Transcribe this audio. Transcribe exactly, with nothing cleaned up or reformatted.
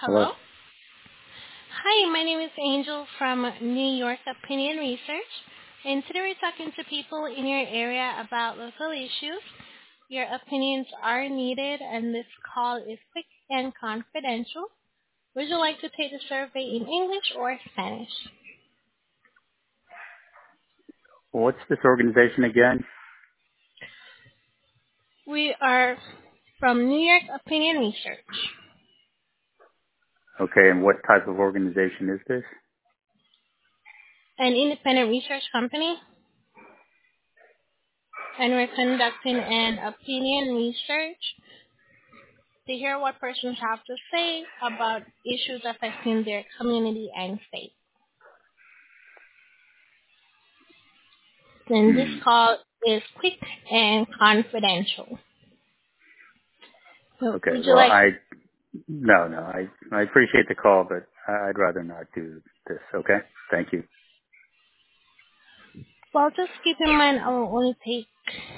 Hello. Hello. Hi, my name is Angel from New York Opinion Research, and today we're talking to people in your area about local issues. Your opinions are needed, and this call is quick and confidential. Would you like to take the survey in English or Spanish? What's this organization again? We are from New York Opinion Research, Okay, and what type of organization is this? an independent research company, and we're conducting an opinion research to hear what persons have to say about issues affecting their community and state. And this Hmm. call is quick and confidential. So Okay, would you well, like, I, no, no, I, I appreciate the call, but I'd rather not do this, okay? Thank you. well, just keep in mind I will only take